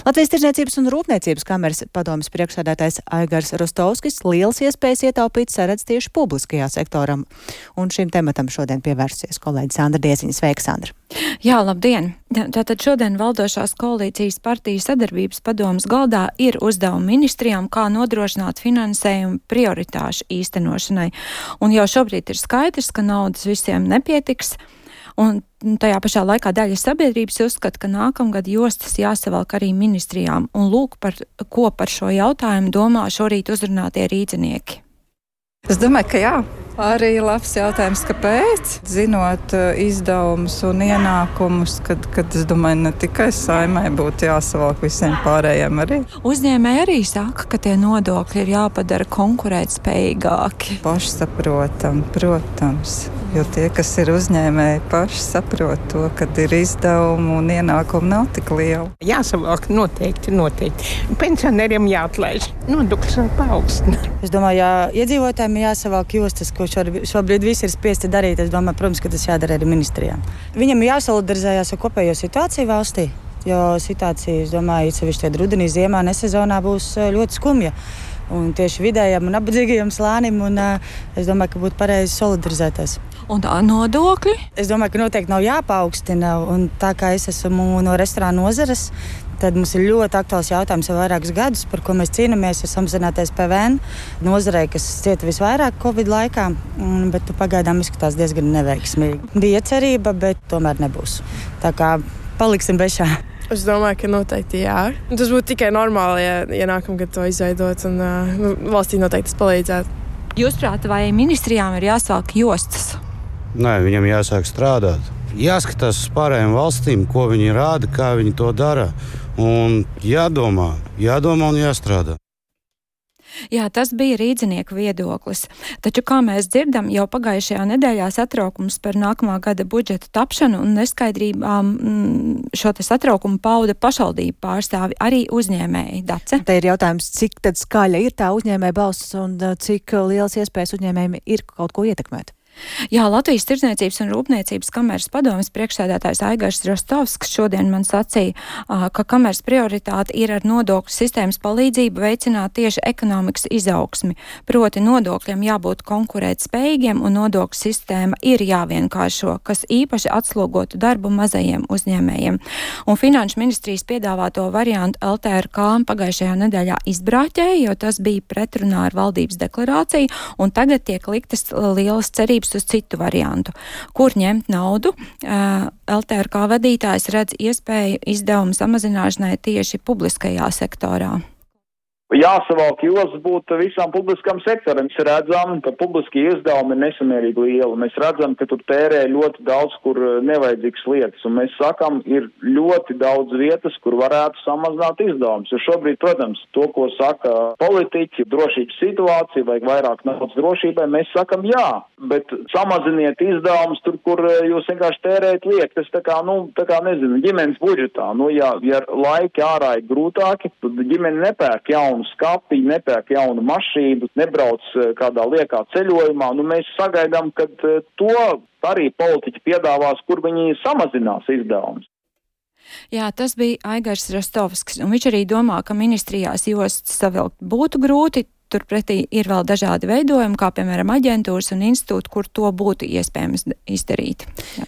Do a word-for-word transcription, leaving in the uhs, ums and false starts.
Latvijas Tirdzniecības un Rūpniecības kameras padomes priekšsēdētājs Aigars Rostovskis liels iespējas ietaupīt saredz tieši publiskajā sektoram. Un šim tematam šodien pievērsies kolēģi Sandra Dieziņa. Sveika, Sandra! Jā, labdien! Tātad šodien valdošās koalīcijas partiju sadarbības padomes galdā ir uzdevumi ministrijām, kā nodrošināt finansējumu prioritāšu īstenošanai. Un jau šobrīd ir skaidrs, ka naudas visiem nepietiks. Un tajā pašā laikā daļa sabiedrības uzskata, ka nākamgad jostas jāsavalk arī ministrijām. Un lūk, par ko par šo jautājumu domā šorīt uzrunātie rīdzinieki. Es domāju, ka jā. Arī labs jautājums, kāpēc? Zinot uh, izdevumus un ienākumus, kad, kad es domāju, ne tikai Saimai būtu jāsavalk, visiem pārējiem arī. Uzņēmēji arī saka, ka tie nodokļi ir jāpadara konkurētspējīgāki. Pašsaprotam, protams, jo tie, kas ir uzņēmēji, paši saprot to, kad ir izdevumi un ienākumi nav tik lieli. Jāsavalk noteikti, noteikti. Pensionēriem jāatlaiž. Nodokļus var paaugstināt. Es domāju, ja iedzīvotājiem jāsavalk jostas, ko šobrīd visi ir spiesti darīt, es domāju, protams, ka tas jādara arī ministrijām. Viņam jāsolidarizējās ar kopējo situāciju valstī, jo situācija, es domāju, sevišķi rudenī, ziemā, nesezonā būs ļoti skumja. Un tieši vidējam un nabadzīgajam slānim, un es domāju, ka būtu pareizi solidarizēties. Un tā nodokļi? Es domāju, ka noteikti nav jāpaaugstina, un tā kā es esmu no restorāna nozares, tad mums ir ļoti aktuāls jautājums jau vairākus gadus, par ko mēs cīnāmies, ir samazināties P V N nozarei, kas cieta visvairāk Covid laikā, bet pagaidām izskatās diezgan neveiksmīgi. Bija cerība, bet tomēr nebūs. Tā kā paliksim bez šā. Es domāju, ka noteikti jā. Tas būtu tikai normāli, ja, ja nākamgad to izveidot, un uh, valstī noteikti tas palīdzētu. Jūsuprāt, vai ministrijām ir jāsāk jostas? Nē, viņam jāsāk strādāt. Jāskatās uz pārējām valstīm, ko viņi rāda, kā viņi to dara. Un jādomā, jādomā un jāstrādā. Jā, tas bija rīdzinieku viedoklis. Taču, kā mēs dzirdam, jau pagājušajā nedēļā satraukums par nākamā gada budžeta tapšanu un neskaidrībām šo te satraukumu pauda pašvaldību pārstāvi, arī uzņēmēji. Dace? Te ir jautājums, cik tad skaļa ir tā uzņēmēja balss un cik liels iespējas uzņēmējiem ir kaut ko ietekmēt? Jā, Latvijas Tirdzniecības un Rūpniecības kameras padomes priekšsēdētājs Aigars Rostovskis šodien man sacīja, ka kameras prioritāte ir ar nodokļu sistēmas palīdzību veicināt tieši ekonomikas izaugsmi. Proti nodokļiem jābūt konkurētspējīgiem un nodokļu sistēma ir jāvienkāršo, kas īpaši atslogotu darbu mazajiem uzņēmējiem. Un Finanšu ministrijas piedāvāto variantu L T R K pagājušajā nedēļā izbrāķēja, jo tas bija pretrunā ar valdības deklarāciju, un tagad tiek liktas lielas cerības uz citu variantu. Kur ņemt naudu? L T R K vadītājs redz iespēju izdevumu samazināšanai tieši publiskajā sektorā. Jāsavalk jostas būtu visām publiskām sektoram. Mēs redzam, ka publiskie izdevumi ir nesamērīgi lieli. Mēs redzam, ka tur tērē ļoti daudz, kur nevajadzīgas lietas. Un mēs sakam, ir ļoti daudz vietas, kur varētu samazināt izdevumus. Jo šobrīd, protams, to, ko saka politiķi, drošības situācija, vajag vairāk naudas drošībai, mēs sakam jā. Bet samaziniet izdevumus tur, kur jūs vienkārši tērējat lietas. Tā kā, nu, tā kā, nezinu, ģimenes budžetā. Nu, ja, ja laiki ārā ir grūtāki, tad ģimene nepērk jaunu skapī, nepērk jaunu mašīnu, nebrauc kādā liekā ceļojumā. Nu, mēs sagaidām, ka to arī politiķi piedāvās, kur viņi samazinās izdevumus. Jā, tas bija Aigars Rostovskis, un viņš arī domā, ka ministrijās jostas savilkt būtu grūti. Turpretī ir vēl dažādi veidojumi, kā piemēram aģentūras un institūti, kur to būtu iespējams izdarīt. Jā.